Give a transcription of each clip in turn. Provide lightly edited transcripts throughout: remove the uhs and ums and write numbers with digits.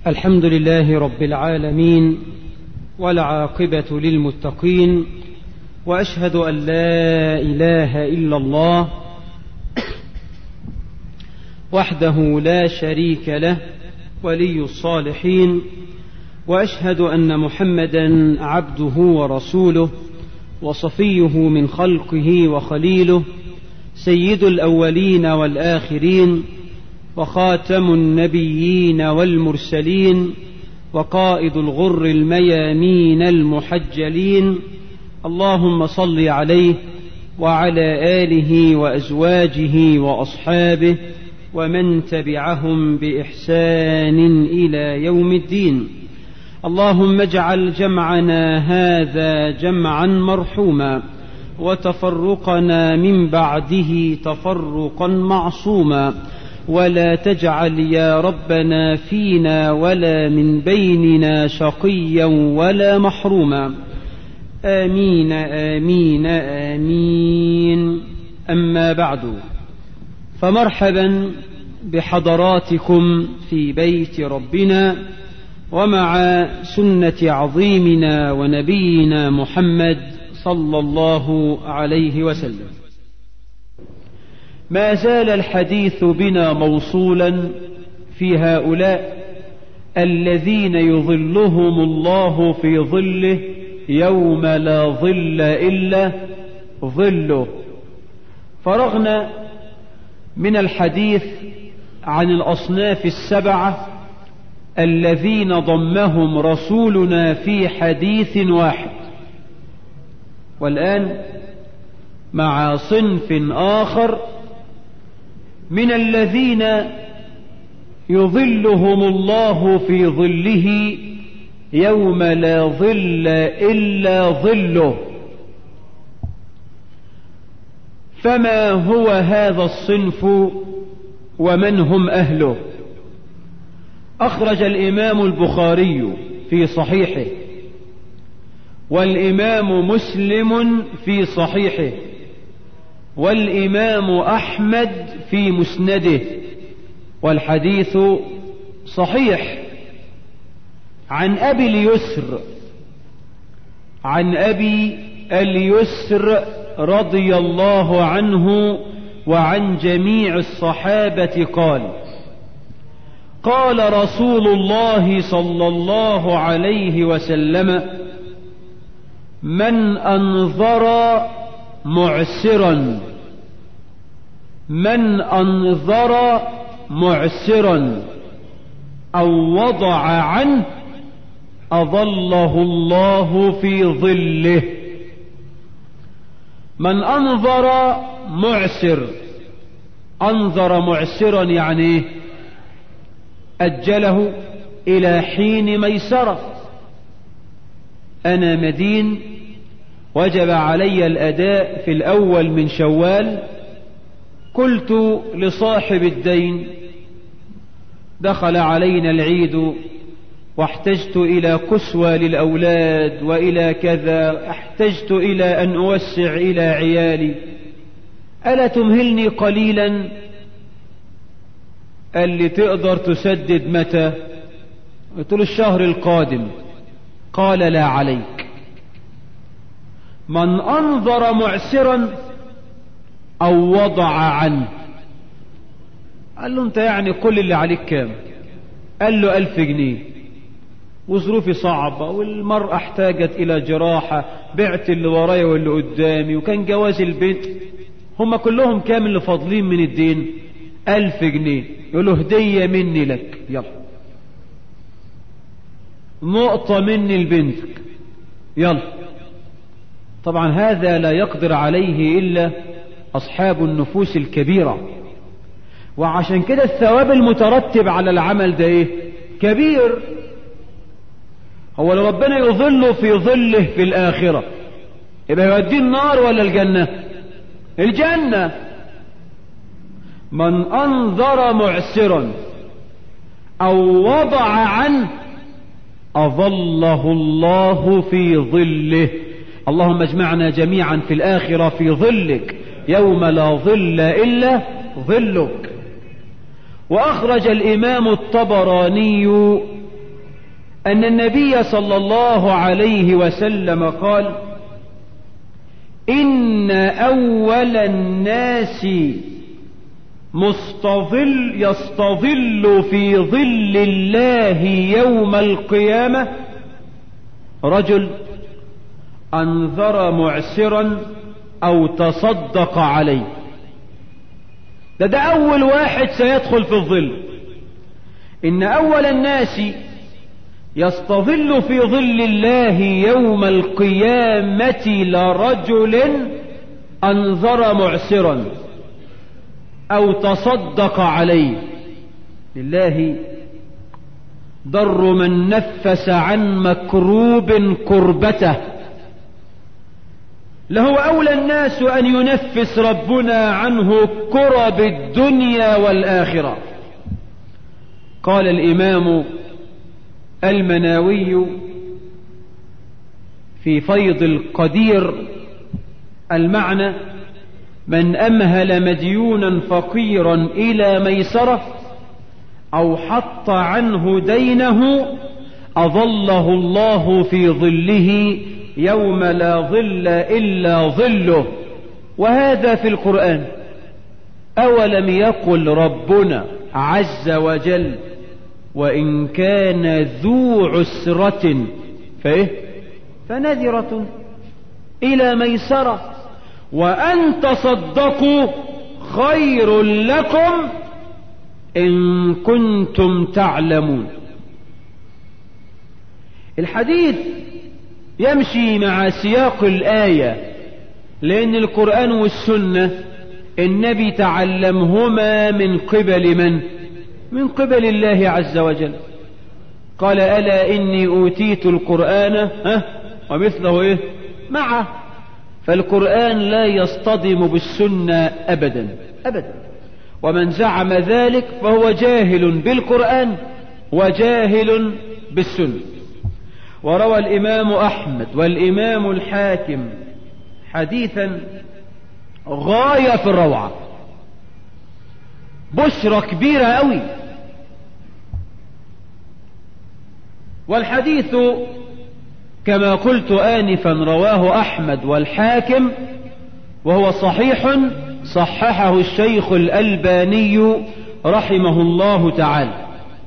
الحمد لله رب العالمين، والعاقبة للمتقين، وأشهد أن لا إله إلا الله وحده لا شريك له ولي الصالحين، وأشهد أن محمدا عبده ورسوله وصفيه من خلقه وخليله، سيد الأولين والآخرين، وخاتم النبيين والمرسلين، وقائد الغر الميامين المحجلين. اللهم صل عليه وعلى آله وأزواجه وأصحابه ومن تبعهم بإحسان إلى يوم الدين. اللهم اجعل جمعنا هذا جمعا مرحوما، وتفرقنا من بعده تفرقا معصوما، ولا تجعل يا ربنا فينا ولا من بيننا شقيا ولا محروما، آمين آمين آمين. أما بعد، فمرحبا بحضراتكم في بيت ربنا ومع سنة عظيمنا ونبينا محمد صلى الله عليه وسلم. ما زال الحديث بنا موصولا في هؤلاء الذين يظلهم الله في ظله يوم لا ظل إلا ظله. فرغنا من الحديث عن الأصناف السبعة الذين ضمهم رسولنا في حديث واحد، والآن مع صنف آخر من الذين يظلهم الله في ظله يوم لا ظل إلا ظله. فما هو هذا الصنف ومن هم أهله؟ أخرج الإمام البخاري في صحيحه، والإمام مسلم في صحيحه، والإمام أحمد في مسنده، والحديث صحيح، عن أبي اليسر، عن أبي اليسر رضي الله عنه وعن جميع الصحابة قال: قال رسول الله صلى الله عليه وسلم: من أنظر معسرا، من أنظر معسرا أو وضع عنه أظله الله في ظله. من أنظر معسر، أنظر معسرا يعني أجله إلى حين ميسرة. أنا مدين، وجب علي الأداء في الأول من شوال، قلت لصاحب الدين: دخل علينا العيد واحتجت إلى كسوة للأولاد وإلى كذا، احتجت إلى أن أوسع إلى عيالي، ألا تمهلني قليلا؟ قال لي: تقدر تسدد متى؟ قلت له: الشهر القادم. قال: لا عليك. من أنظر معسرا أو وضع عنه. قال له: أنت يعني كل اللي عليك كام؟ قال له: 1000 جنيه، وظروفي صعبة، والمرأة احتاجت إلى جراحة، بعت اللي ورايا واللي قدامي، وكان جواز البنت. هم كلهم كام اللي فاضلين من الدين؟ 1000 جنيه. يقول له: هدية مني لك، يلا، نقطة مني لبنتك، يلا. طبعا هذا لا يقدر عليه إلا أصحاب النفوس الكبيرة، وعشان كده الثواب المترتب على العمل ده إيه؟ كبير. هو لو ربنا يظله في ظله في الآخرة يبقى يوديه النار ولا الجنة؟ الجنة. من أنظر معسرا أو وضع عنه أظله الله في ظله. اللهم اجمعنا جميعا في الآخرة في ظلك يوم لا ظل إلا ظلك. وأخرج الإمام الطبراني أن النبي صلى الله عليه وسلم قال: إن أول الناس يستظل في ظل الله يوم القيامة رجل أنذر معسرا أو تصدق عليه. ده أول واحد سيدخل في الظل. إن أول الناس يستظل في ظل الله يوم القيامة لرجل أنذر معسرا أو تصدق عليه. لله ضر من نفس عن مكروب كربته. له أولى الناس أن ينفس ربنا عنه كرب الدنيا والآخرة. قال الإمام المناوي في فيض القدير المعنى: من أمهل مديونا فقيرا إلى ميسرة أو حط عنه دينه أظله الله في ظله يوم لا ظل إلا ظله. وهذا في القرآن. أولم يقل ربنا عز وجل: وإن كان ذو عسرة فنذرة إلى ميسرة وأن تصدقوا خير لكم إن كنتم تعلمون. الحديث يمشي مع سياق الآية، لأن القرآن والسنة النبي تعلمهما من قبل من؟ من قبل الله عز وجل. قال: ألا إني أوتيت القرآن ومثله معه. فالقرآن لا يصطدم بالسنة أبدا أبدا. ومن زعم ذلك فهو جاهل بالقرآن وجاهل بالسنة. وروى الإمام أحمد والإمام الحاكم حديثا غاية في الروعة، بشرى كبيرة قوي. والحديث كما قلت آنفا رواه أحمد والحاكم وهو صحيح، صححه الشيخ الألباني رحمه الله تعالى.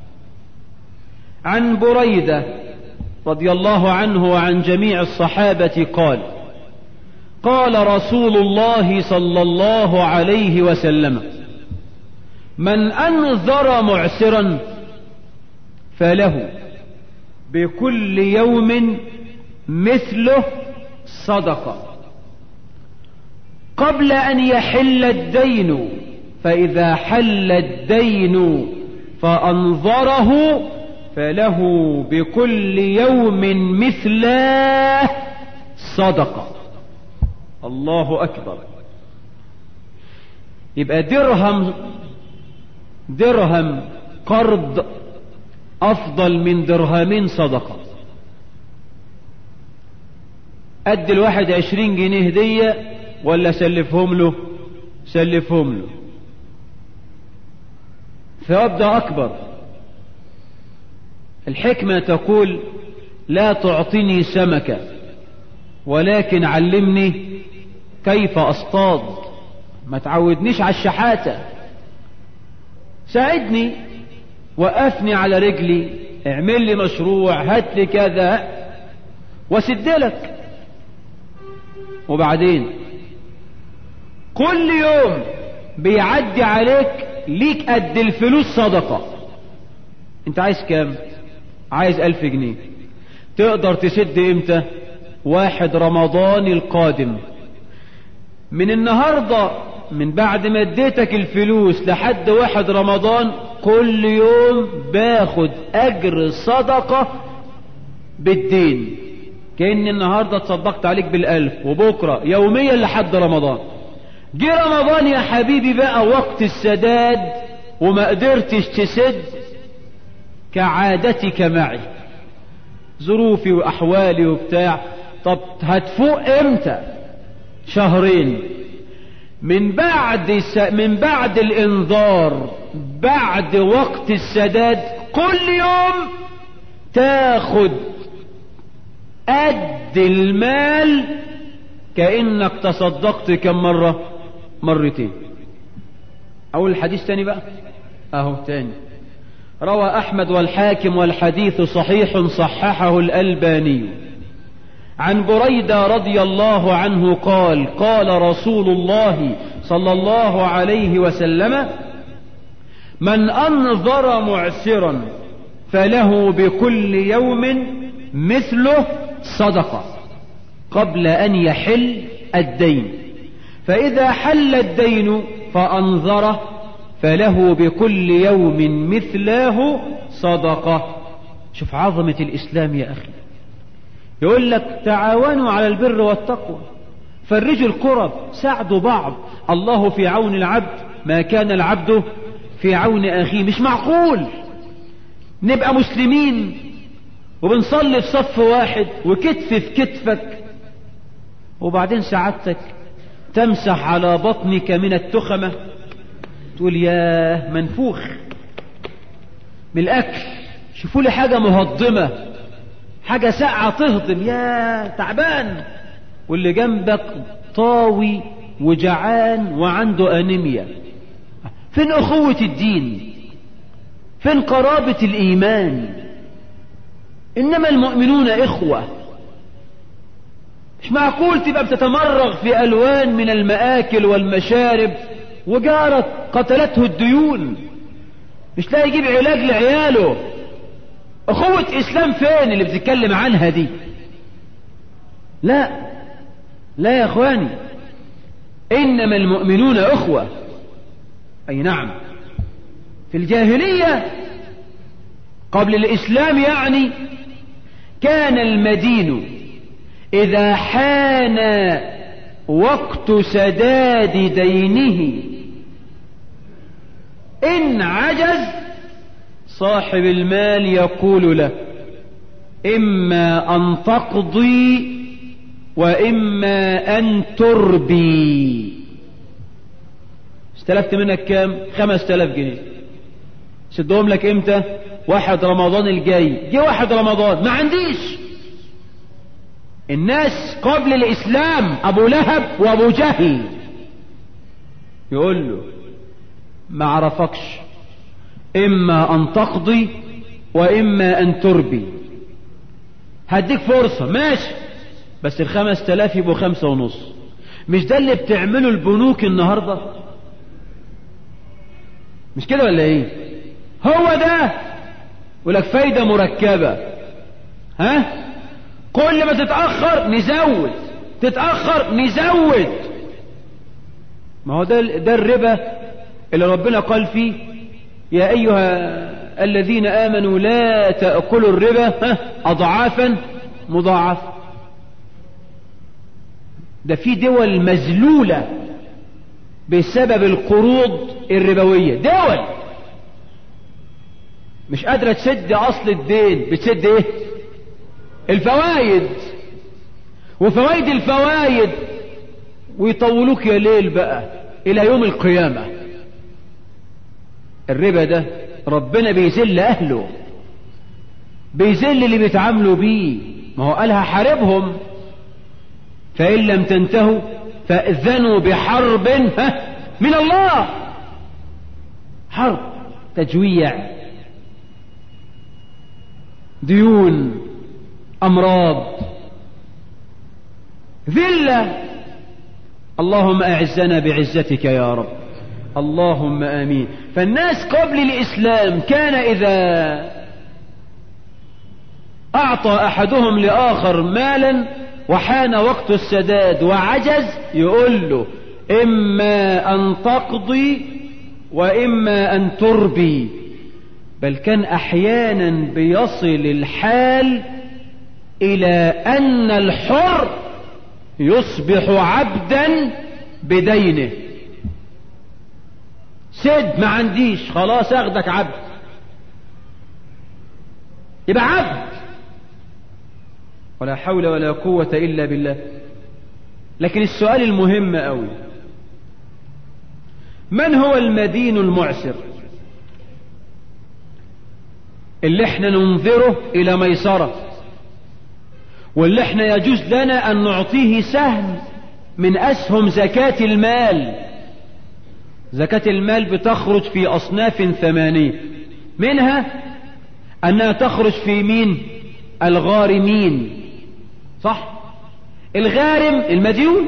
عن بريدة رضي الله عنه وعن جميع الصحابة قال: قال رسول الله صلى الله عليه وسلم: من أنذر معسرا فله بكل يوم مثله صدقة قبل أن يحل الدين، فإذا حل الدين فأنظره فله بكل يوم مثله صدقة. الله أكبر. يبقى درهم قرض أفضل من درهمين صدقة. أدي الواحد 20 جنيه هدية ولا سلفهم له؟ سلفهم له، ثواب ده أكبر. الحكمة تقول: لا تعطني سمكة ولكن علمني كيف أصطاد. ما تعودنيش على الشحاتة، ساعدني، وقفني على رجلي، اعمل لي مشروع، هات لي كذا واسدلك. وبعدين كل يوم بيعدي عليك ليك قد الفلوس صدقة. انت عايز كام؟ عايز 1000 جنيه. تقدر تسد امتى؟ 1 رمضان القادم. من النهاردة، من بعد ما اديتك الفلوس لحد 1 رمضان كل يوم باخد اجر صدقة بالدين. كأن النهاردة تصدقت عليك 1000 وبكرة يوميا لحد رمضان. جه رمضان يا حبيبي بقى وقت السداد وما قدرتش تسد، كعادتك معي، ظروفي واحوالي وبتاع. طب هتفوق امتى؟ 2 شهر من بعد الانذار، بعد وقت السداد، كل يوم تاخد قد المال كأنك تصدقت كم مرة؟ مرتين. أول الحديث تاني بقى أهو تاني. روى أحمد والحاكم والحديث صحيح صححه الألباني عن بريدة رضي الله عنه قال قال رسول الله صلى الله عليه وسلم: من أنظر معسرا فله بكل يوم مثله صدقة قبل أن يحل الدين، فإذا حل الدين فأنظره فله بكل يوم مثله صدقة. شوف عظمة الإسلام يا أخي. يقول لك تعاونوا على البر والتقوى، فرجوا الكرب، ساعدوا بعض، الله في عون العبد ما كان العبد في عون أخيه. مش معقول نبقى مسلمين وبنصلي في صف واحد وكتف في كتفك، وبعدين سعادتك تمسح على بطنك من التخمة، تقول ياه منفوخ من الأكل، شوفوا لي حاجة مهضمة، حاجة ساقعة تهضم، يا تعبان، واللي جنبك طاوي وجعان وعنده أنيميا. فين أخوة الدين؟ فين قرابة الإيمان؟ إنما المؤمنون إخوة. مش معقول تبقى بتتمرغ في ألوان من المآكل والمشارب وجارك قتلته الديون مش لاقي يجيب علاج لعياله. أخوة إسلام فين اللي بتتكلم عنها دي؟ لا لا يا أخواني، إنما المؤمنون أخوة. أي نعم، في الجاهلية قبل الإسلام يعني كان المدين إذا حان وقت سداد دينه إن عجز صاحب المال يقول له: إما أن تقضي وإما أن تربي. استلفت منك كام؟ 5000 جنيه. سدهم لك امتى؟ 1 رمضان الجاي. جه 1 رمضان ما عنديش. الناس قبل الإسلام أبو لهب وأبو جهل يقول له: ما عرفكش، إما أن تقضي وإما أن تربي، هديك فرصة ماشي، بس 5000 يبقوا 5.5. مش ده اللي بتعمله البنوك النهاردة؟ مش كده ولا ايه؟ هو ده. ولك فايدة مركبة، ها؟ كل ما تتأخر نزود، تتأخر نزود. ما هو ده الربا اللي ربنا قال فيه: يا أيها الذين آمنوا لا تأكلوا الربا أضعافا مضاعفة. ده في دول مذلولة بسبب القروض الربوية، دول مش قادرة تسد أصل الدين، بتسد ايه؟ الفوائد، وفوائد الفوائد، ويطولوك يا ليل بقى إلى يوم القيامة. الربا ده ربنا بيذل أهله، بيذل اللي بيتعاملوا بيه. ما هو قالها حاربهم، فإن لم تنتهوا فأذنوا بحرب من الله. حرب، تجويع، ديون، أمراض، ذلة. اللهم أعزنا بعزتك يا رب، اللهم آمين. فالناس قبل الإسلام كان إذا أعطى أحدهم لآخر مالا وحان وقت السداد وعجز يقول له: إما أن تقضي وإما أن تربي. بل كان أحيانا بيصل الحال إلى أن الحر يصبح عبدا بدينه. سد ما عنديش، خلاص أخدك عبد، يبقى عبد. ولا حول ولا قوة إلا بالله. لكن السؤال المهم أوي: من هو المدين المعسر؟ اللي احنا ننظره الى ميسرة، واللي احنا يجوز لنا ان نعطيه سهم من اسهم زكاة المال. زكاة المال بتخرج في اصناف 8، منها انها تخرج في مين؟ الغارمين، صح؟ الغارم المديون.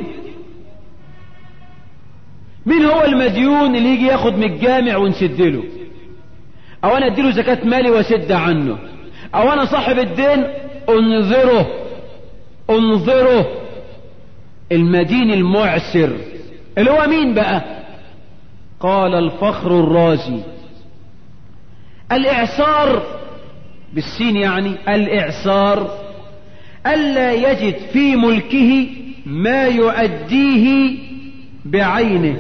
مين هو المديون اللي يجي ياخد من الجامع ونسدله؟ او انا اديله زكاة مالي واسد عنه، او انا صاحب الدين انظره. المدين المعسر اللي هو مين بقى؟ قال الفخر الرازي: الاعسار بالسين، يعني الاعسار الا يجد في ملكه ما يؤديه بعينه،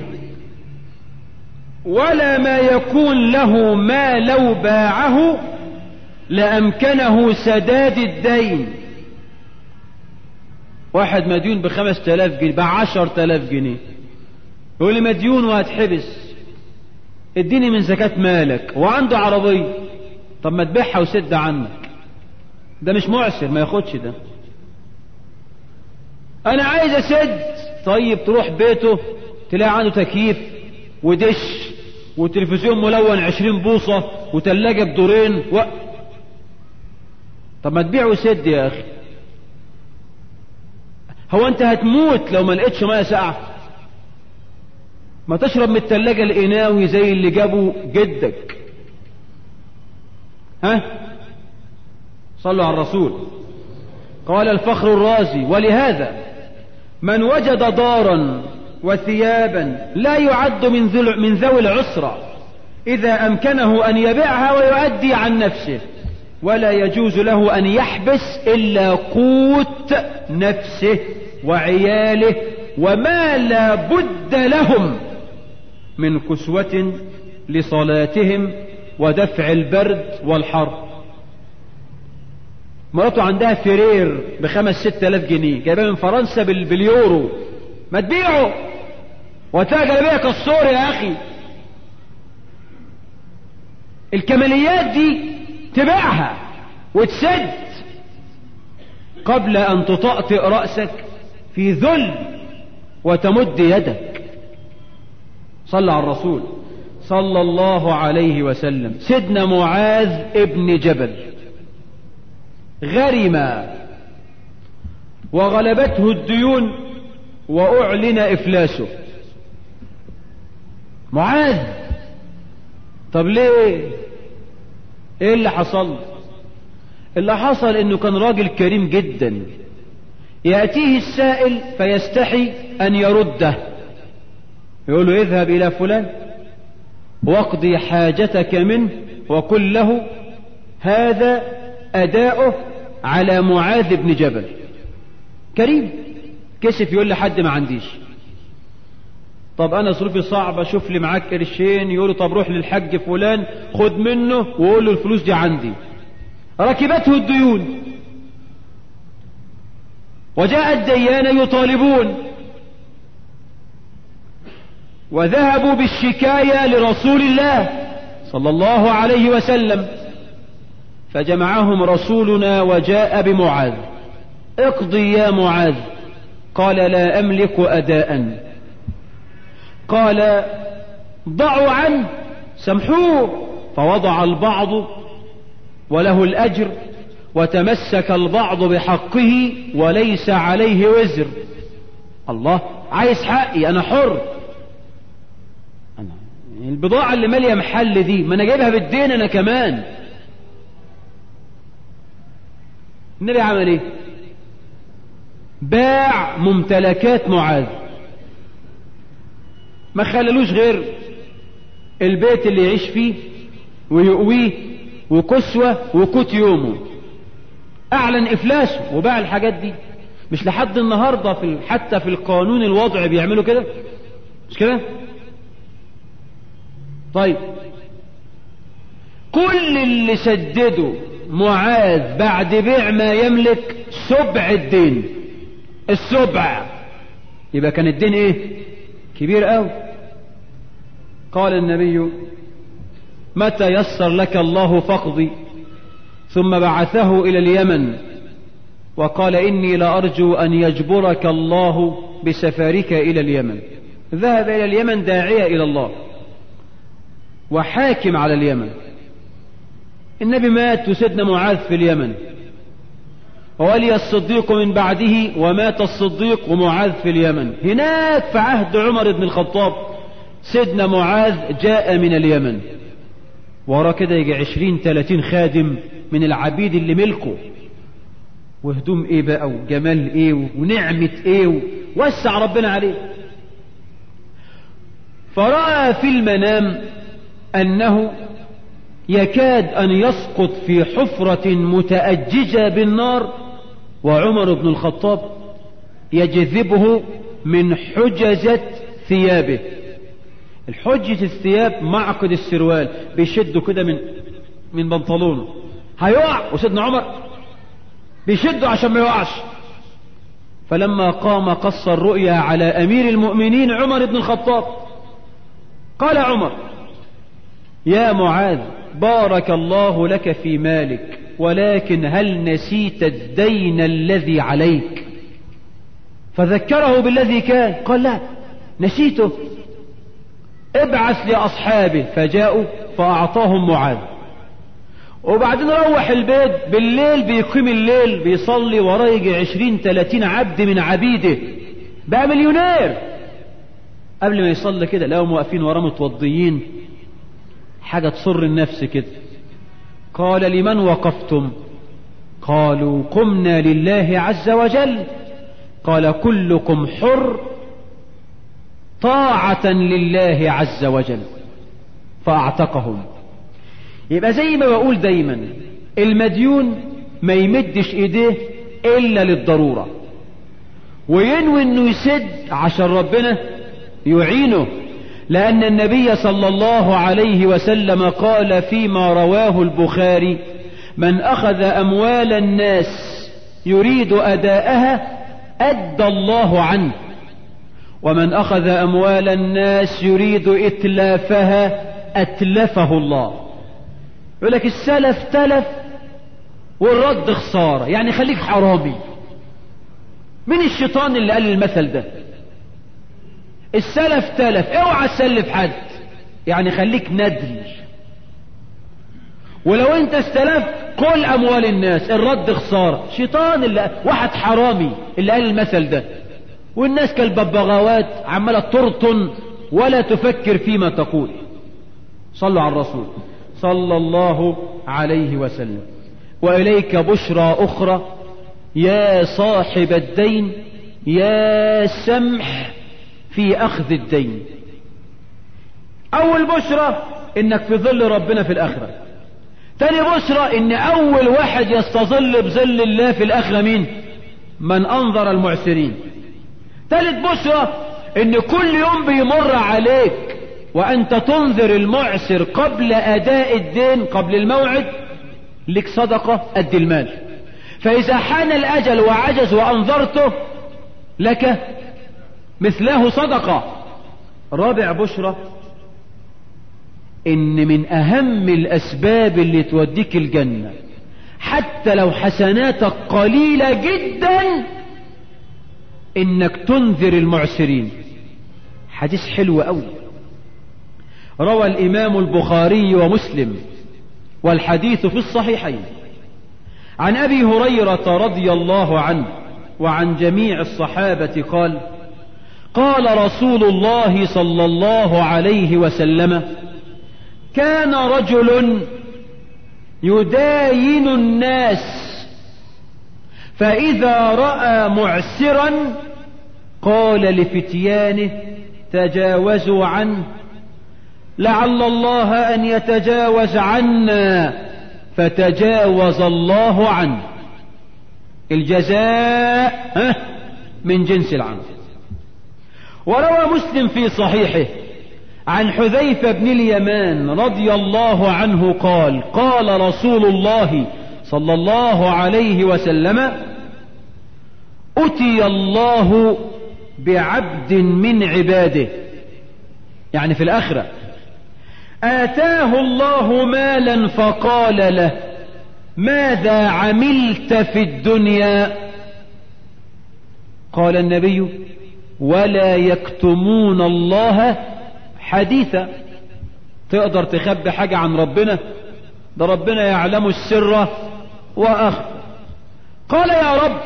ولا ما يكون له ما لو باعه لأمكنه سداد الدين. واحد مديون ب5,000 جنيه، ب10,000 جنيه، يقول لي مديون وهتحبس، اديني من زكاة مالك، وعنده عربية. طب ما تبيعها وسد عنك، ده مش معسر، ما ياخدش ده. انا عايز اسد، طيب تروح بيته تلاقي عنده تكييف ودش وتلفزيون ملون 20 بوصة وتلاجة بدورين طب ما تبيع وسد يا اخي. هو انت هتموت لو ما لقيتش ميه ساقعه؟ ما تشرب من التلاجة القناوي زي اللي جابه جدك. ها، صلوا على الرسول. قال الفخر الرازي: ولهذا من وجد دارا وثيابا لا يعد من ذوي العسرة إذا أمكنه أن يبيعها ويؤدي عن نفسه، ولا يجوز له أن يحبس إلا قوت نفسه وعياله وما لا بد لهم من كسوة لصلاتهم ودفع البرد والحر. مراته عندها فرير ب5,000-6,000 جنيه جايبها من فرنسا باليورو، ما تبيعه وتلاقي جلابيه كالصور يا اخي. الكماليات دي تبيعها وتسد قبل ان تطأطئ رأسك في ذل وتمد يدك. صلى على الرسول صلى الله عليه وسلم. سيدنا معاذ ابن جبل غرم وغلبته الديون وأعلن إفلاسه. معاذ، طب ليه؟ ايه اللي حصل؟ اللي حصل انه كان راجل كريم جدا، يأتيه السائل فيستحي ان يرده، يقول له اذهب الى فلان واقضي حاجتك منه وقل له هذا اداؤه على معاذ بن جبل. كريم، كسف يقول لحد ما عنديش. طب انا ظروفي صعبه، شوف لي معاك قرشين. يقول له طب روح للحج فلان خد منه وقول له الفلوس دي عندي. ركبته الديون وجاء الديان يطالبون، وذهبوا بالشكاية لرسول الله صلى الله عليه وسلم، فجمعهم رسولنا وجاء بمعاذ. اقضي يا معاذ. قال لا أملك أداء. قال ضعوا عنه، سامحوه. فوضع البعض وله الأجر، وتمسك البعض بحقه وليس عليه وزر. الله، عايز حقي، أنا حر. أنا البضاعة اللي مالية محل دي ما أنا جايبها بالدين أنا كمان. النبي عمل إيه؟ باع ممتلكات معاذ، ما خللوش غير البيت اللي يعيش فيه ويقويه وكسوة وكوت يومه. اعلن افلاسه وباع الحاجات دي. مش لحد النهاردة حتى في القانون الوضع بيعملوا كده، مش كده؟ طيب، كل اللي سدده معاذ بعد بيع ما يملك سبع الدين. السبع يبقى كان الدين ايه؟ كبير قوي. قال النبي متى يسر لك الله فاقضي ثم بعثه إلى اليمن وقال إني لأرجو أن يجبرك الله بسفرك إلى اليمن. ذهب إلى اليمن داعية إلى الله وحاكم على اليمن. النبي مات وسيدنا معاذ في اليمن، وولي الصديق من بعده ومات الصديق ومعاذ في اليمن. هناك في عهد عمر بن الخطاب سيدنا معاذ جاء من اليمن، وراه كده يجي 20-30 خادم من العبيد اللي ملكه، وهدوم ايه بقى وجمال ايه ونعمة ايه، ووسع ربنا عليه. فرأى في المنام أنه يكاد أن يسقط في حفرة متأججة بالنار، وعمر بن الخطاب يجذبه من حجزة ثيابه. الحجة الثياب معقد السروال، بيشده كده من بنطلونه، هيقع، وسيدنا عمر بيشده عشان ما يقعش. فلما قام قص الرؤيا على أمير المؤمنين عمر بن الخطاب. قال عمر: يا معاذ، بارك الله لك في مالك، ولكن هل نسيت الدين الذي عليك؟ فذكره بالذي كان. قال: لا نسيته. ابعث لأصحابه. فجاءوا فأعطاهم معاذ. وبعدين روح البيت بالليل، بيقيم الليل بيصلي وراه يجي 20-30 عبد من عبيده، بقى مليونير. قبل ما يصلي كده لقوا واقفين وراه متوضيين، حاجة تصر النفس كده. قال: لمن وقفتم؟ قالوا: قمنا لله عز وجل. قال: كلكم حر طاعة لله عز وجل. فأعتقهم. يبقى زي ما بقول دايما، المديون ما يمدش ايديه الا للضرورة، وينوي انه يسد عشان ربنا يعينه، لأن النبي صلى الله عليه وسلم قال فيما رواه البخاري: من أخذ أموال الناس يريد أداءها أدى الله عنه، ومن أخذ أموال الناس يريد إتلافها أتلفه الله. يقول لك السلف تلف والرد خسارة، يعني خليك حرامي. من الشيطان اللي قال المثل ده؟ السلف تلف، اوعى تسلف حد، يعني خليك ندل. ولو انت استلفت كل اموال الناس، الرد خسارة. شيطان واحد حرامي اللي قال المثل ده، والناس كالببغاوات عمالة ترطن ولا تفكر فيما تقول. صلوا على الرسول صلى الله عليه وسلم. وإليك بشرى أخرى يا صاحب الدين، يا سمح في أخذ الدين. أول بشرى إنك في ظل ربنا في الآخرة. تاني بشرى إن أول واحد يستظل بظل الله في الآخرة مين؟ من أنظر المعسرين. تالت بشرى إن كل يوم بيمر عليك وأنت تنذر المعسر قبل أداء الدين، قبل الموعد، لك صدقة قد المال، فإذا حان الأجل وعجز وأنظرته لك مثله صدقة. رابع بشرى إن من أهم الأسباب اللي توديك الجنة حتى لو حسناتك قليلة جدا إنك تنذر المعسرين. حديث حلو قوي، روى الإمام البخاري ومسلم، والحديث في الصحيحين، عن أبي هريرة رضي الله عنه وعن جميع الصحابة قال: قال رسول الله صلى الله عليه وسلم: كان رجل يداين الناس، فإذا رأى معسرا قال لفتيانه: تجاوزوا عنه لعل الله أن يتجاوز عنا، فتجاوز الله عنه. الجزاء من جنس العمل. وروى مسلم في صحيحه عن حذيفة بن اليمان رضي الله عنه قال: قال رسول الله صلى الله عليه وسلم: أتي الله بعبد من عباده، يعني في الآخرة، آتاه الله مالا فقال له: ماذا عملت في الدنيا؟ قال النبي: ولا يكتمون الله حديثا. تقدر تخبي حاجة عن ربنا؟ ده ربنا يعلم السر وأخفى. قال: يا رب،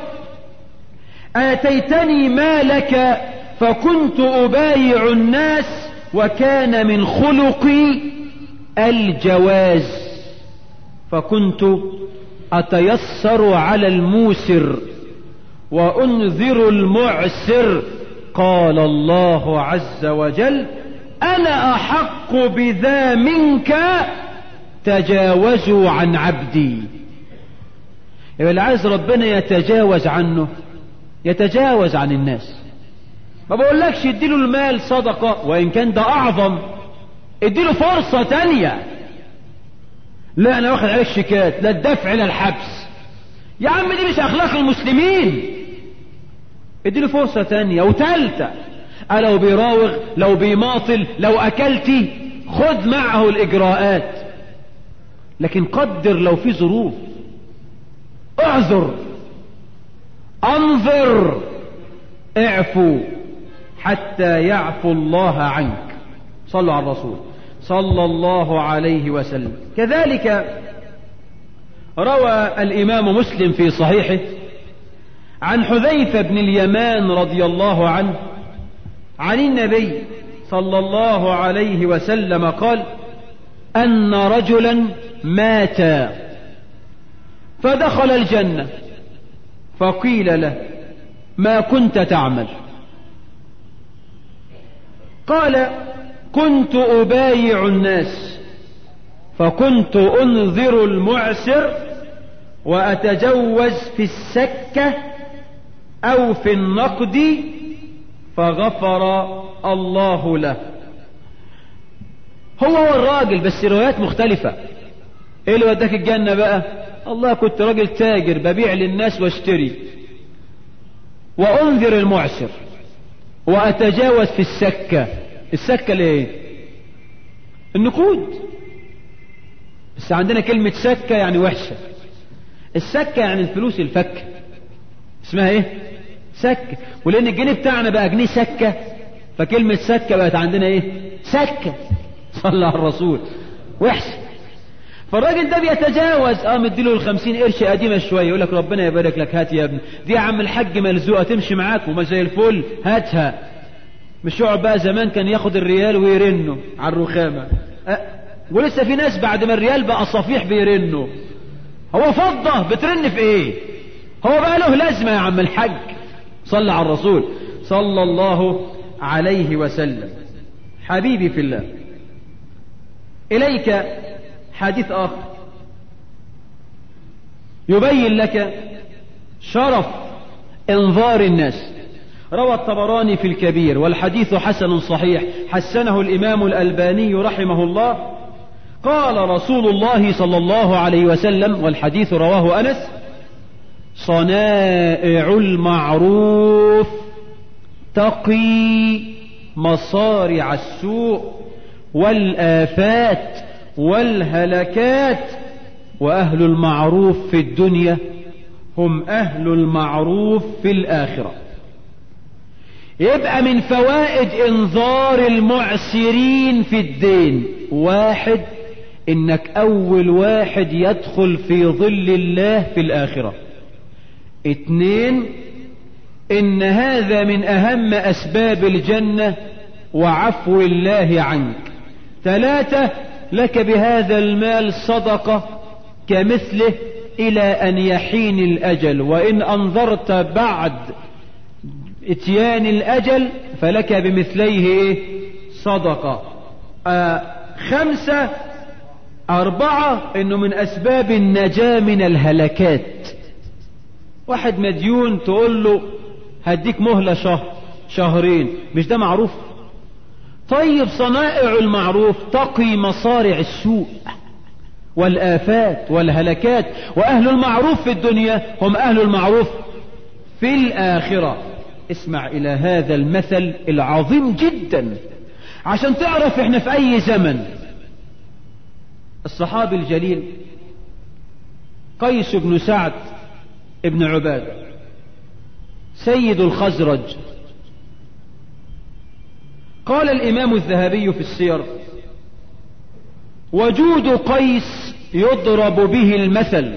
آتيتني مالك فكنت أبايع الناس وكان من خلقي الجواز، فكنت أتيسر على الموسر وأنذر المعسر. قال الله عز وجل: أنا أحق بذا منك، تجاوزوا عن عبدي. يبقى اللي عايز ربنا يتجاوز عنه يتجاوز عن الناس. ما بقولكش اديله المال صدقة، وإن كان ده أعظم، اديله فرصة تانية. لا أنا واخد عليك شيكات، لا الدفع لا الحبس. يا عم دي مش أخلاق المسلمين. اديله فرصة تانية وتالتة. لو بيراوغ، لو بيماطل، لو أكلتي، خد معه الإجراءات. لكن قدر لو في ظروف، اعذر، انظر، اعفو حتى يعفو الله عنك. صلوا على الرسول صلى الله عليه وسلم. كذلك روى الإمام مسلم في صحيحه عن حذيفة بن اليمان رضي الله عنه عن النبي صلى الله عليه وسلم قال: أن رجلا مات فدخل الجنة، فقيل له: ما كنت تعمل؟ قال: كنت أبايع الناس، فكنت أنذر المعسر، وأتجوز في السكة أو في النقد، فغفر الله له. هو الراجل، بس روايات مختلفة. ايه اللي وداك الجنة بقى؟ الله، كنت راجل تاجر ببيع للناس واشتري، وانذر المعسر، واتجاوز في السكة. السكة ليه؟ النقود. بس عندنا كلمة سكة يعني وحشة. السكة يعني الفلوس الفكة، اسمها ايه؟ سكة. ولان الجنيه بتاعنا بقى جنيه سكة، فكلمة سكة بقت عندنا ايه؟ سكة. صلى على الرسول. وحش. فالراجل ده بيتجاوز، مديله 50 قرش قديمة شوية، يقول لك: ربنا يبارك لك، هات يا ابني، دي يا عم الحاج ملزوقة تمشي معاك وما زي الفل، هاتها. مش يقعد بقى زمان كان ياخد الريال ويرنه على الرخامة، ولسه في ناس بعد ما الريال بقى صفيح بيرنه. هو فضة بترن في ايه؟ هو بقى له لازمة يا عم الحاج. صلى على الرسول صلى الله عليه وسلم. حبيبي في الله، إليك حديث آخر يبين لك شرف انظار الناس. روى الطبراني في الكبير، والحديث حسن صحيح، حسنه الإمام الألباني رحمه الله. قال رسول الله صلى الله عليه وسلم، والحديث رواه أنس: صنائع المعروف تقي مصارع السوء والآفات والهلكات، وأهل المعروف في الدنيا هم أهل المعروف في الآخرة. يبقى من فوائد انذار المعسرين في الدين: واحد، انك اول واحد يدخل في ظل الله في الآخرة. اثنين، ان هذا من اهم اسباب الجنة وعفو الله عنك. ثلاثة، لك بهذا المال صدقة كمثله الى ان يحين الاجل، وان انظرت بعد اتيان الاجل فلك بمثليه صدقة. خمسة، أربعة، انه من اسباب النجاة من الهلكات. واحد مديون تقول له هديك مهلة شهر شهرين، مش ده معروف؟ طيب صنائع المعروف تقي مصارع السوء والآفات والهلكات، وأهل المعروف في الدنيا هم أهل المعروف في الآخرة. اسمع إلى هذا المثل العظيم جدا عشان تعرف احنا في أي زمن. الصحابي الجليل قيس بن سعد ابن عبادة سيد الخزرج. قال الإمام الذهبي في السير: وجود قيس يضرب به المثل.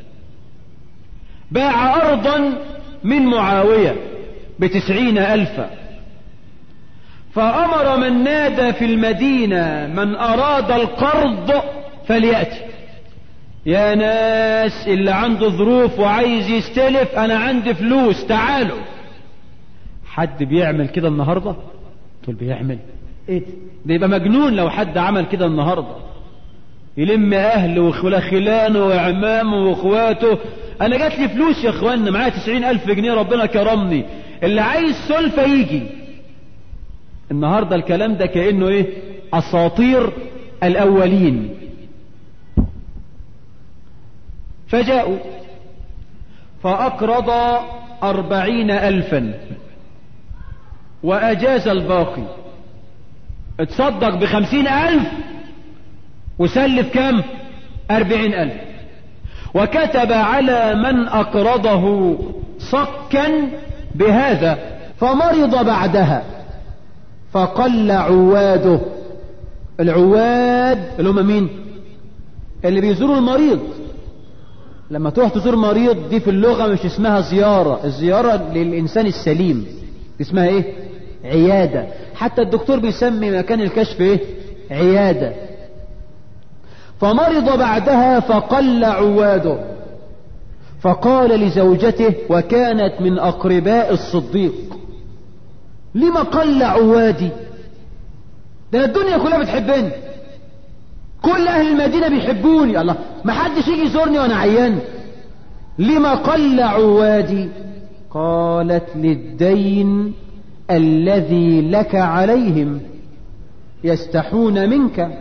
باع أرضا من معاوية ب90,000، فأمر من نادى في المدينة من أراد القرض فليأتي. يا ناس اللي عنده ظروف وعايز يستلف، أنا عندي فلوس، تعالوا. حد بيعمل كده النهاردة؟ تقول بيعمل ايه ده؟ يبقى مجنون لو حد عمل كده النهاردة. يلم أهله وخلانه وعمامه واخواته: أنا جات لي فلوس يا اخوانا، معايا 90,000 جنيه، ربنا كرمني، اللي عايز سلفة يجي. النهاردة الكلام ده كأنه ايه؟ أساطير الأولين. فجاءوا فأقرض 40,000 وأجاز الباقي. اتصدق ب50,000 وسلف كم؟ 40,000. وكتب على من أقرضه صكا بهذا، فمرض بعدها فقل عواده. العواد اللي هم مين؟ اللي بيزوروا المريض. لما تروح تزور مريض دي في اللغة مش اسمها زيارة، الزيارة للإنسان السليم اسمها ايه؟ عيادة. حتى الدكتور بيسمي مكان الكشف ايه؟ عيادة. فمرض بعدها فقل عواده، فقال لزوجته وكانت من أقرباء الصديق: لما قل عوادي؟ ده الدنيا كلها بتحبني، كل أهل المدينة بيحبوني، الله ما حدش يجي يزورني وأنا عيان، لما قل عوادي؟ قالت: للدين الذي لك عليهم يستحون منك.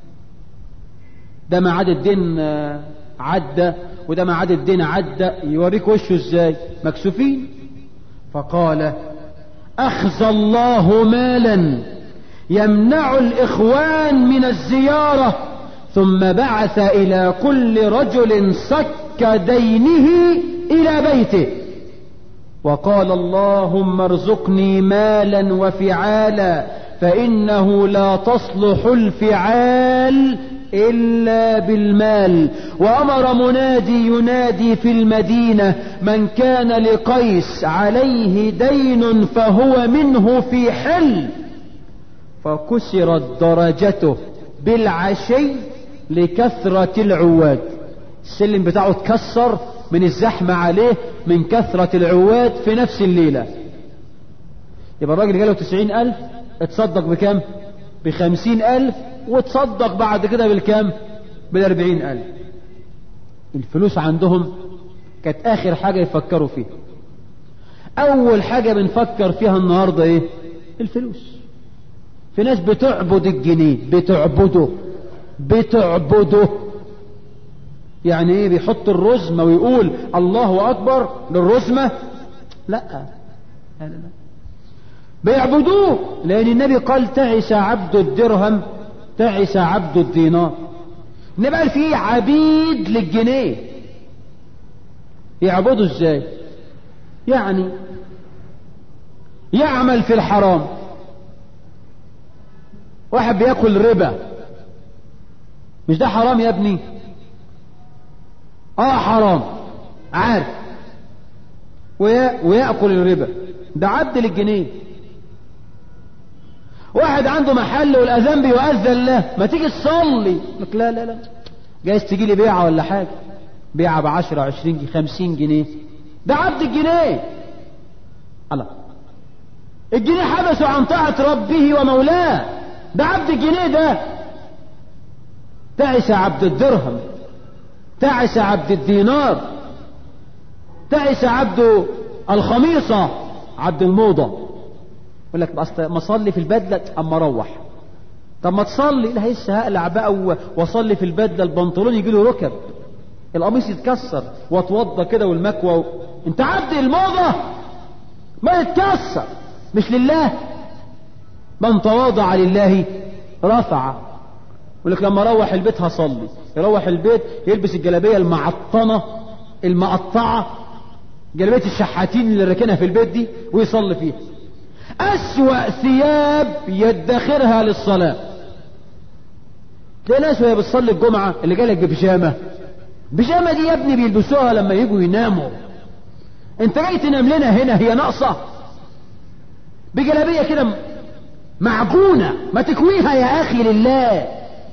ده معاد الدين عدى وده معاد الدين عدى، يوريك وشه ازاي؟ مكسوفين. فقال: أخزى الله مالا يمنع الإخوان من الزيارة. ثم بعث إلى كل رجل صك دينه إلى بيته وقال: اللهم ارزقني مالا وفعالا، فإنه لا تصلح الفعال إلا بالمال. وأمر منادي ينادي في المدينة: من كان لقيس عليه دين فهو منه في حل. فكسرت درجته بالعشي لكثرة العواد. السلم بتاعه اتكسر من الزحمة عليه من كثرة العواد في نفس الليلة. يبقى الراجل جاله 90,000، اتصدق بكم؟ ب50,000، وتصدق بعد كده بالكم؟ ب40,000. الفلوس عندهم كانت آخر حاجة يفكروا فيها. أول حاجة بنفكر فيها النهاردة إيه؟ الفلوس. في ناس بتعبد الجنيه، بتعبده. يعني إيه؟ بيحط الرزمة ويقول الله أكبر للرزمة؟ لا، بيعبدوه، لأن النبي قال: تعس عبد الدرهم تعس عبد الدينار. النبي قال فيه عبيد للجنيه. يعبدوا ازاي؟ يعني يعمل في الحرام. واحد بياكل ربا، مش ده حرام يا ابني؟ حرام، عارف، ويأكل الربا، ده عبد للجنيه. واحد عنده محل والأذان بيؤذن له، ما تيجي تصلي، لك لا لا لا، جايز تجي لي بيعة ولا حاجة، بيعة ب10 20 50 جنيه، ده عبد الجنيه. الله، الجنيه حبسه عن طاعة ربه ومولاه، ده عبد الجنيه ده. تعس عبد الدرهم تعس عبد الدينار تعس عبد الخميصة عبد الموضة. يقول لك ما اصلي في البدلة اما اروح. طب ما تصلي، لا لسه هقلع بقى واصلي في البدلة، البنطلون يجي له ركب، القميص يتكسر واتوضى كده والمكوى انت عبد الموضة، ما يتكسر، مش لله. من تواضع لله رفع. يقول لك لما اروح البيت هصلي، يروح البيت يلبس الجلابيه المعطنه المقطعه، جلابيه الشحاتين اللي راكنها في البيت دي، ويصلي فيها. اسوأ ثياب يدخرها للصلاه. تلاقي ناس وهي بتصلي الجمعه اللي جالك ببيجامه، بيجامه دي يا ابني بيلبسوها لما يجوا يناموا. انت جاي تنام لنا هنا؟ هي ناقصه؟ بجلابيه كده معجونه، ما تكويها يا اخي لله.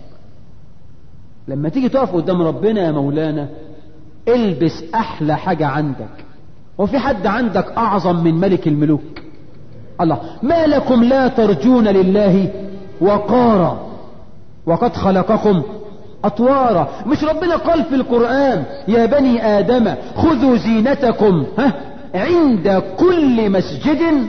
لما تيجي تقف قدام ربنا يا مولانا البس احلى حاجه عندك. وفي حد عندك اعظم من ملك الملوك؟ الله، ما لكم لا ترجون لله وقارا وقد خلقكم أطوارا. مش ربنا قال في القرآن يا بني آدم خذوا زينتكم عند كل مسجد؟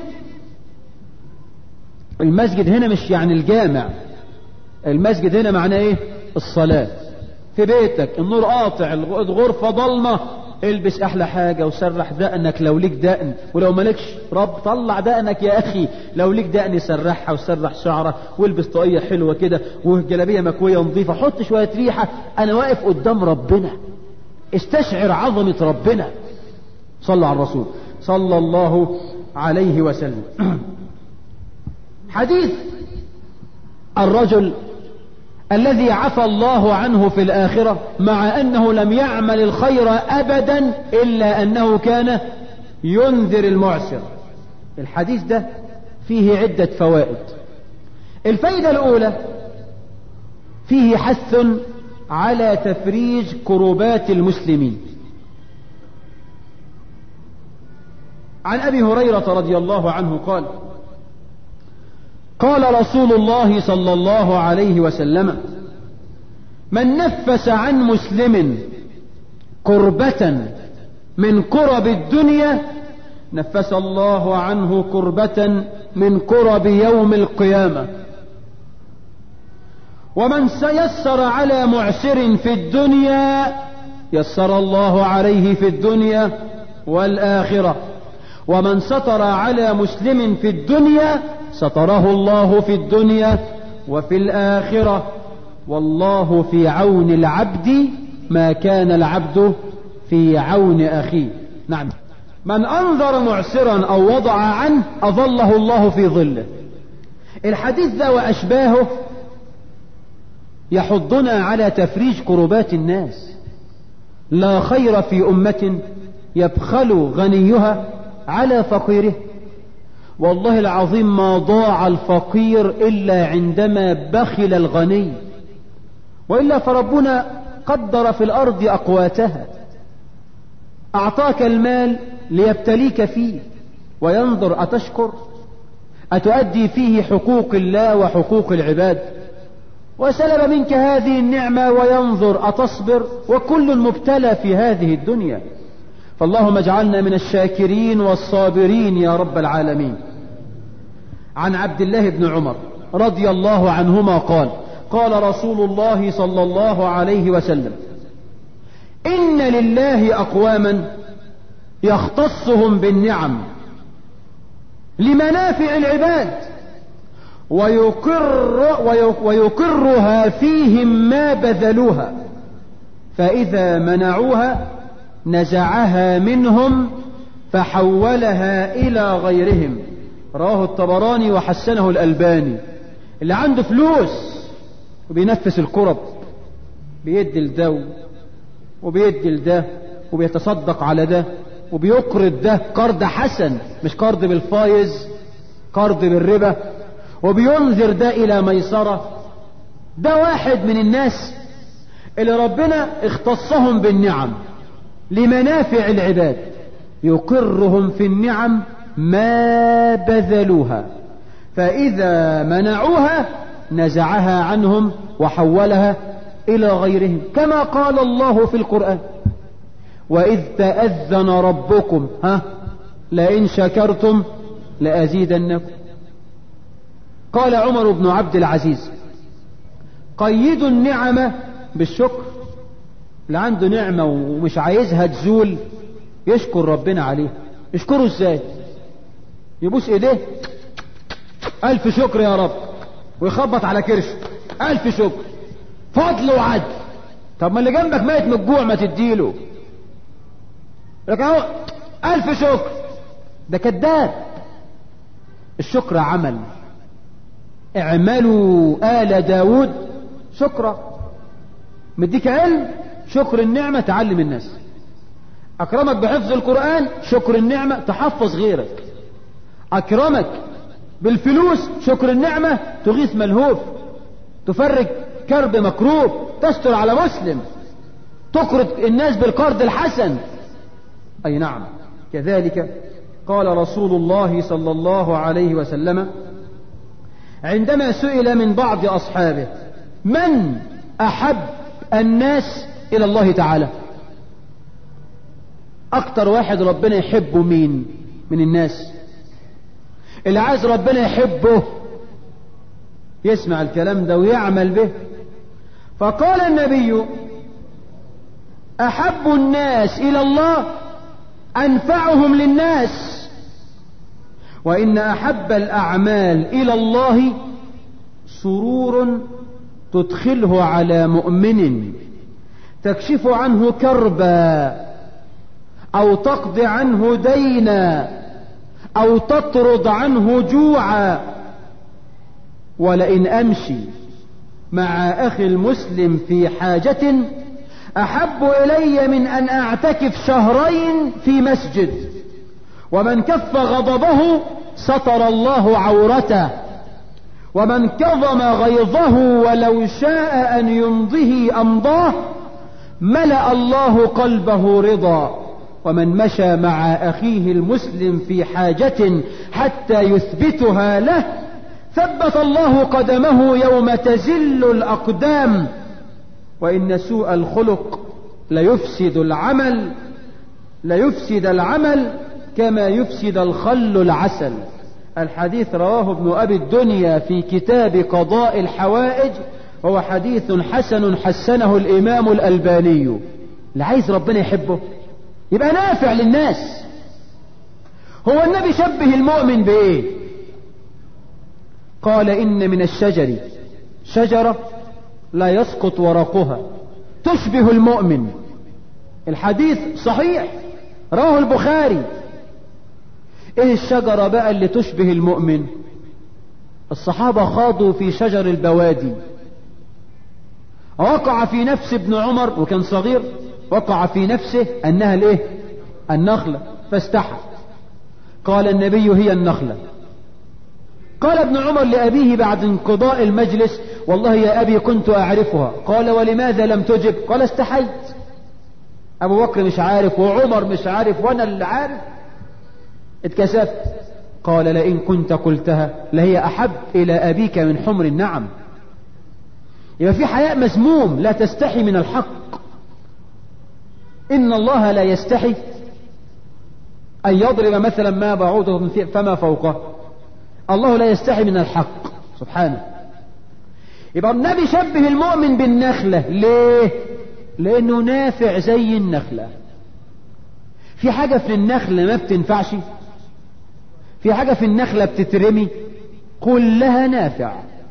المسجد هنا مش يعني الجامع، المسجد هنا معناه ايه؟ الصلاة. في بيتك النور قاطع، الغرفة ضلمة، البس احلى حاجة وسرح دقنك لو ليك دقن، ولو مالكش رب طلع دقنك يا اخي، لو ليك دقن سرحها وسرح شعرك، والبس طاقية حلوة كده وجلابية مكوية نظيفة، حط شوية ريحة. انا واقف قدام ربنا، استشعر عظمة ربنا. صلى على الرسول صلى الله عليه وسلم. حديث الرجل الذي عفى الله عنه في الآخرة مع أنه لم يعمل الخير أبدا إلا أنه كان ينذر المعسر. الحديث ده فيه عدة فوائد. الفائدة الأولى فيه حث على تفريج كروبات المسلمين. عن أبي هريرة رضي الله عنه قال قال رسول الله صلى الله عليه وسلم من نفس عن مسلم كربة من كرب الدنيا نفس الله عنه كربة من كرب يوم القيامة. ومن سيسر على معسر في الدنيا يسر الله عليه في الدنيا والآخرة. ومن ستر على مسلم في الدنيا ستره الله في الدنيا وفي الآخرة. والله في عون العبد ما كان العبد في عون أخيه. نعم، من أنذر معسرا أو وضع عنه أظله الله في ظله. الحديث ده وأشباهه يحضنا على تفريج كربات الناس. لا خير في أمة يبخل غنيها على فقيره. والله العظيم ما ضاع الفقير إلا عندما بخل الغني، وإلا فربنا قدر في الأرض أقواتها. أعطاك المال ليبتليك فيه وينظر أتشكر، أتؤدي فيه حقوق الله وحقوق العباد، وسلب منك هذه النعمة وينظر أتصبر، وكل مبتلى في هذه الدنيا. فاللهم اجعلنا من الشاكرين والصابرين يا رب العالمين. عن عبد الله بن عمر رضي الله عنهما قال قال رسول الله صلى الله عليه وسلم إن لله أقواما يختصهم بالنعم لمنافع العباد ويقرها فيهم ما بذلوها، فإذا منعوها نزعها منهم فحولها إلى غيرهم. رواه الطبراني وحسنه الألباني. اللي عنده فلوس وبينفس الكرب، بيدي لده وبيدي لده وبيتصدق على ده وبيقرض ده قرض حسن، مش قرض بالفايز، قرض بالربا، وبينذر ده إلى ميسرة. ده واحد من الناس اللي ربنا اختصهم بالنعم لمنافع العباد، يقرهم في النعم ما بذلوها، فإذا منعوها نزعها عنهم وحولها إلى غيرهم، كما قال الله في القرآن وإذ تأذن ربكم لئن شكرتم لأزيدنكم. قال عمر بن عبد العزيز قيدوا النعمة بالشكر. اللي عنده نعمة ومش عايزها تزول يشكر ربنا عليها. يشكره ازاي؟ يبوس ايديه ألف شكر يا رب، ويخبط على كرشه ألف شكر، فضل وعدل. طب ما اللي جنبك ميت من الجوع ما تديله، لكن هو 1000 شكر، ده كذاب. الشكر عمل. اعملوا آل داود شكرا. مديك علم، شكر النعمة تعلم الناس. أكرمك بحفظ القرآن، شكر النعمة تحفظ غيرك. أكرمك بالفلوس، شكر النعمة تغيث ملهوف، تفرج كرب مكروب، تستر على مسلم، تقرض الناس بالقرض الحسن. أي نعم. كذلك قال رسول الله صلى الله عليه وسلم عندما سئل من بعض أصحابه من أحب الناس إلى الله تعالى، أكتر واحد ربنا يحبه مين من الناس؟ اللي عايز ربنا يحبه يسمع الكلام ده ويعمل به. فقال النبي أحب الناس إلى الله أنفعهم للناس، وإن أحب الأعمال إلى الله سرور تدخله على مؤمن تكشف عنه كربا أو تقضي عنه دينا أو تطرد عنه جوعا. ولئن أمشي مع أخي المسلم في حاجة أحب إلي من أن أعتكف شهرين في مسجد. ومن كف غضبه ستر الله عورته، ومن كظم غيظه ولو شاء أن يمضه أمضاه ملأ الله قلبه رضا. ومن مشى مع أخيه المسلم في حاجة حتى يثبتها له ثبت الله قدمه يوم تزل الأقدام. وإن سوء الخلق ليفسد العمل كما يفسد الخل العسل. الحديث رواه ابن أبي الدنيا في كتاب قضاء الحوائج، وهو حديث حسن حسنه الإمام الألباني. اللي عايز ربنا يحبه يبقى نافع للناس. هو النبي شبه المؤمن بإيه؟ قال إن من الشجر شجرة لا يسقط ورقها تشبه المؤمن. الحديث صحيح رواه البخاري. ايه الشجرة بقى اللي تشبه المؤمن؟ الصحابة خاضوا في شجر البوادي. وقع في نفس ابن عمر وكان صغير، وقع في نفسه انها الايه؟ النخلة، فاستحى. قال النبي هي النخلة. قال ابن عمر لأبيه بعد انقضاء المجلس والله يا أبي كنت أعرفها. قال ولماذا لم تجب؟ قال استحيت. أبو بكر مش عارف وعمر مش عارف وأنا اللي عارف، اتكسفت. قال لئن كنت قلتها لهي أحب إلى أبيك من حمر النعم. يبقى في حياء مسموم، لا تستحي من الحق. إن الله لا يستحي أن يضرب مثلا ما بعوضة فما فوقه. الله لا يستحي من الحق سبحانه. يبقى النبي شبه المؤمن بالنخلة. ليه؟ لأنه نافع زي النخلة. في حاجة في النخلة ما بتنفعش، في حاجة في النخلة بتترمي، كلها نافع.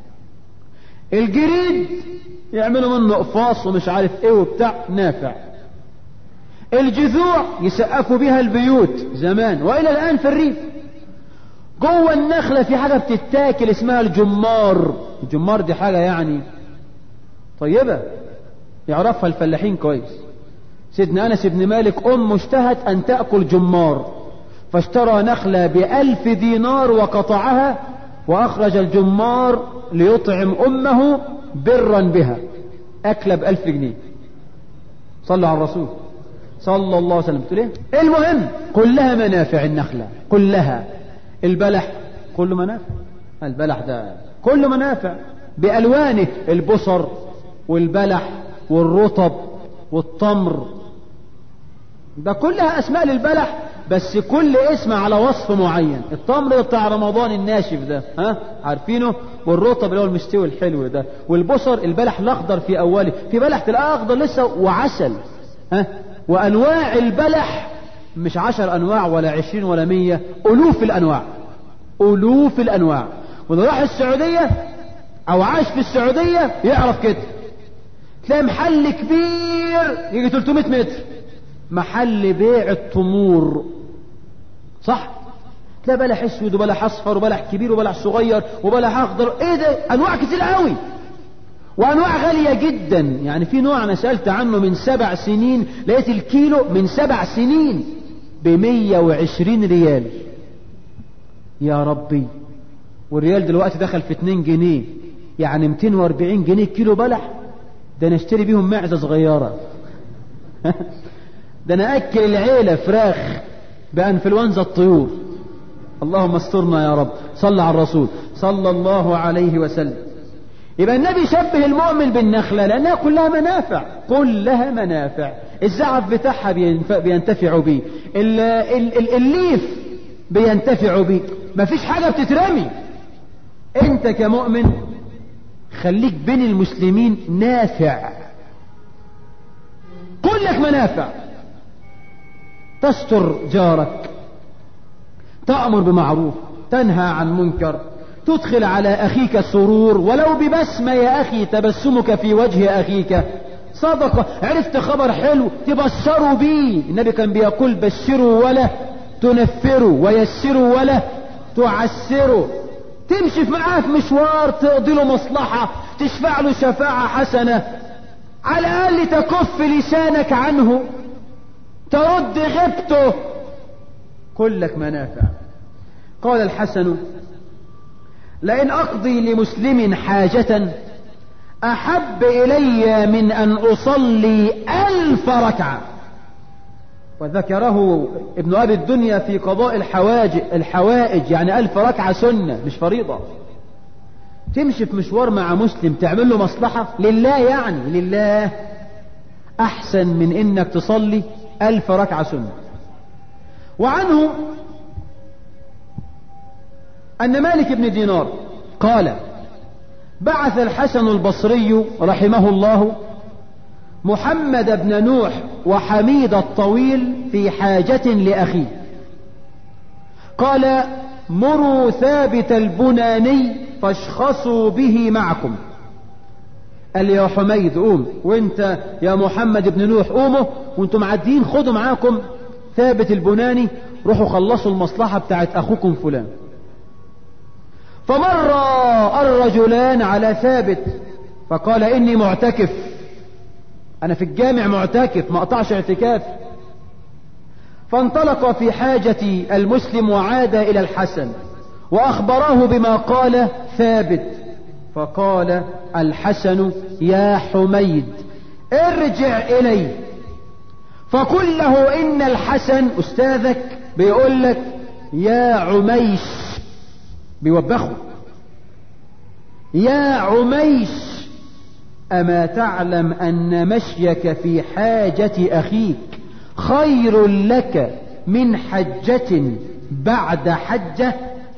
الجريد يعملوا منه قفاص ومش عارف ايه وبتاع، نافع. الجذوع يسقفوا بها البيوت زمان وإلى الآن في الريف. جوه النخلة في حاجة بتتاكل اسمها الجمار. الجمار دي حاجة يعني طيبة يعرفها الفلاحين كويس. سيدنا أنس بن مالك أمه اشتهت أن تأكل جمار، فاشترى نخلة ب1000 دينار وقطعها وأخرج الجمار ليطعم أمه برا بها، أكلة ب1000 جنيه. صلوا على الرسول صلى الله عليه وسلم. تقول ايه؟ المهم كلها منافع النخلة، كلها. البلح كله منافع، البلح ده كله منافع بألوانه، البصر والبلح والرطب والتمر، ده كلها أسماء للبلح، بس كل اسم على وصف معين. التمر بتاع رمضان الناشف ده، ها عارفينه، والرطب اللي هو المستوي الحلو ده، والبصر البلح الأخضر في أوله، في بلح تلاقيه أخضر لسه وعسل، ها. وأنواع البلح مش 10 أنواع ولا 20 ولا 100، ألوف الأنواع، ألوف الأنواع. واللي راح السعودية أو عاش في السعودية يعرف كده. تلاقي محل كبير يجي 300 متر، محل بيع التمور، صح؟ تلاقي بلح اسود وبلح اصفر وبلح كبير وبلح صغير وبلح اخضر، ايه ده؟ انواع كتير قوي وانواع غالية جدا. يعني في نوع انا سألت عنه من 7 سنين، لقيت الكيلو من 7 سنين ب120 ريال. يا ربي، والريال دلوقتي دخل في 2 جنيه، يعني 240 جنيه كيلو بلح. ده انا اشتري بيهم معزة صغيرة ده انا اكل العيلة فراخ بانفلونزا الطيور. اللهم استرنا يا رب. صلى على الرسول صلى الله عليه وسلم. يبقى النبي شبه المؤمن بالنخلة لأنها كلها منافع، كلها منافع. الزعف بتاعها بينتفع بيه، الليف بينتفع بيه، مفيش حاجة بتترمي. انت كمؤمن خليك بين المسلمين نافع، كلك منافع. تستر جارك، تأمر بمعروف، تنهى عن منكر، تدخل على أخيك سرور ولو ببسمة. يا أخي تبسمك في وجه أخيك صدقة. عرفت خبر حلو تبشروا بيه. النبي كان بيقول بشروا ولا تنفروا ويسروا ولا تعسروا. تمشي معاه في مشوار، تقضي له مصلحة، تشفع له شفاعة حسنة، على الأقل تكف لسانك عنه، ترد غيبته، كلك منافع. قال الحسن لئن أقضي لمسلم حاجة أحب إلي من أن أصلي 1000 ركعة. وذكره ابن أبي الدنيا في قضاء الحوائج، يعني 1000 ركعة سنة مش فريضة. تمشي في مشوار مع مسلم تعمل له مصلحة لله، يعني لله، أحسن من إنك تصلي 1000 ركعة سنة. وعنه أن مالك بن دينار قال بعث الحسن البصري رحمه الله محمد بن نوح وحميد الطويل في حاجة لأخيه، قال مروا ثابت البناني فاشخصوا به معكم. قال يا حميد قوم، وانت يا محمد بن نوح قوموا، وانتم معدين خدوا معاكم ثابت البناني، روحوا خلصوا المصلحة بتاعت أخوكم فلان. فمر الرجلان على ثابت فقال إني معتكف، أنا في الجامع معتكف، ما أقطعش اعتكاف. فانطلق في حاجة المسلم وعاد إلى الحسن وأخبره بما قال ثابت. فقال الحسن يا حميد ارجع إلي فقل له إن الحسن أستاذك بيقول لك يا عميش، بيوبخه يا عميش أما تعلم أن مشيك في حاجة أخيك خير لك من حجة بعد حجة.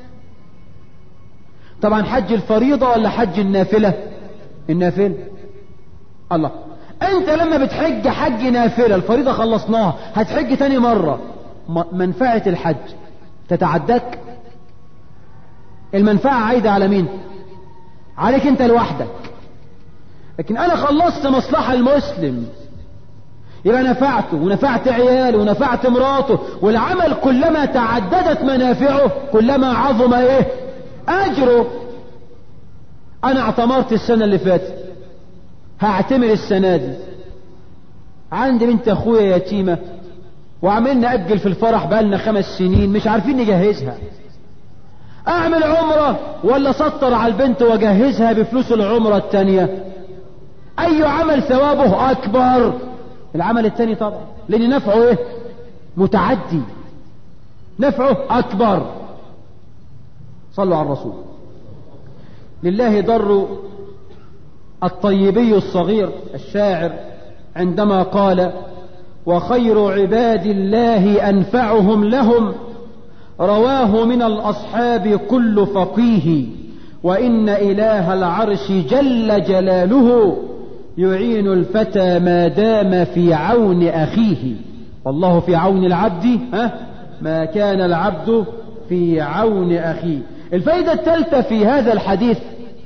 طبعا حج الفريضة ولا حج النافلة؟ النافلة. الله، انت لما بتحج حج نافلة، الفريضة خلصناها، هتحج تاني مرة، منفعة الحج تتعداك؟ المنفعة عايدة على مين؟ عليك انت لوحدك. لكن انا خلصت مصلحة المسلم، يبقى نفعته ونفعت عياله ونفعت مراته، والعمل كلما تعددت منافعه كلما عظم ايه؟ اجره. انا اعتمرت السنة اللي فاتت، هعتمر السنة دي. عندي بنت اخويا يتيمة وعملنا اجل في الفرح بقالنا 5 سنين مش عارفين نجهزها. اعمل عمرة ولا سطر على البنت واجهزها بفلوس العمرة التانية؟ اي عمل ثوابه اكبر؟ العمل التاني طبعا، لان نفعه ايه؟ متعدي، نفعه اكبر. صلوا على الرسول. لله در الطيبي الصغير الشاعر عندما قال وخير عباد الله أنفعهم لهم، رواه من الأصحاب كل فقيه، وإن إله العرش جل جلاله يعين الفتى ما دام في عون أخيه، والله في عون العبد ما كان العبد في عون أخيه. الفائدة الثالثة في هذا الحديث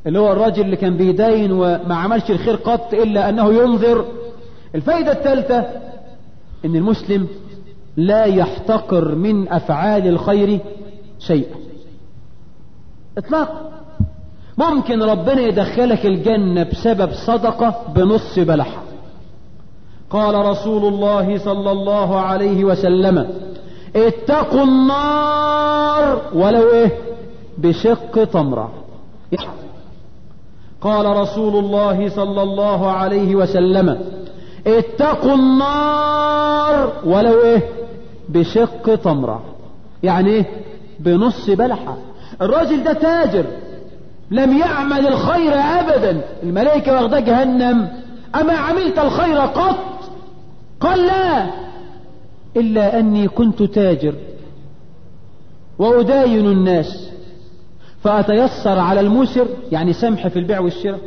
اللي هو الراجل اللي كان بيدين وما عملش الخير قط إلا أنه ينذر. الفائدة الثالثة أن المسلم لا يحتقر من أفعال الخير شيئا إطلاقا. ممكن ربنا يدخلك الجنة بسبب صدقة بنص بلحة. قال رسول الله صلى الله عليه وسلم اتقوا النار ولو بشق تمرة. قال رسول الله صلى الله عليه وسلم اتقوا النار ولو بشق تمرة، يعني بنص بلحة. الراجل ده تاجر لم يعمل الخير أبدا، الملائكة واخده جهنم، أما عملت الخير قط؟ قال لا، إلا أني كنت تاجر وأداين الناس فأتيسر على المسر، يعني سمح في البيع والشراء،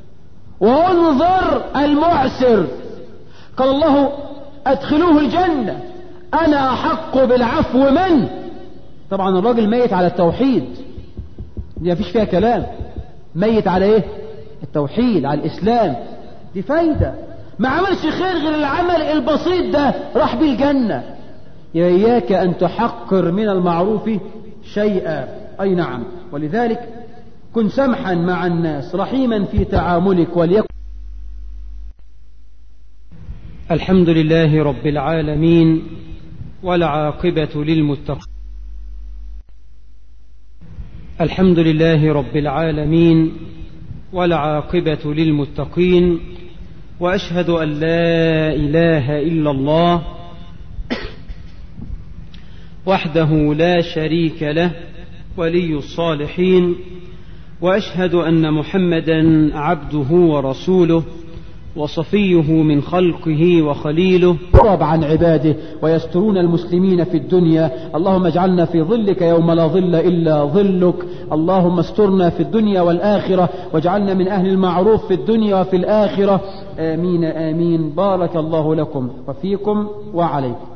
وانظر المعسر. قال الله أدخلوه الجنة أنا أحق بالعفو منه. طبعا الراجل ميت على التوحيد، دي مفيش فيها كلام، ميت على ايه؟ التوحيد، على الإسلام. دي فايدة، ما عملش خير غير العمل البسيط ده راح بيه الجنة. إياك أن تحقر من المعروف شيئا. أي نعم. ولذلك كن سمحا مع الناس رحيما في تعاملك. وليكن الحمد لله رب العالمين والعاقبة للمتقين. الحمد لله رب العالمين والعاقبة للمتقين، وأشهد أن لا إله إلا الله وحده لا شريك له ولي الصالحين، وأشهد أن محمدا عبده ورسوله وصفيه من خلقه وخليله. يقرب عن عباده ويسترون المسلمين في الدنيا. اللهم اجعلنا في ظلك يوم لا ظل إلا ظلك. اللهم استرنا في الدنيا والآخرة، واجعلنا من أهل المعروف في الدنيا وفي الآخرة. آمين آمين. بارك الله لكم وفيكم وعليكم.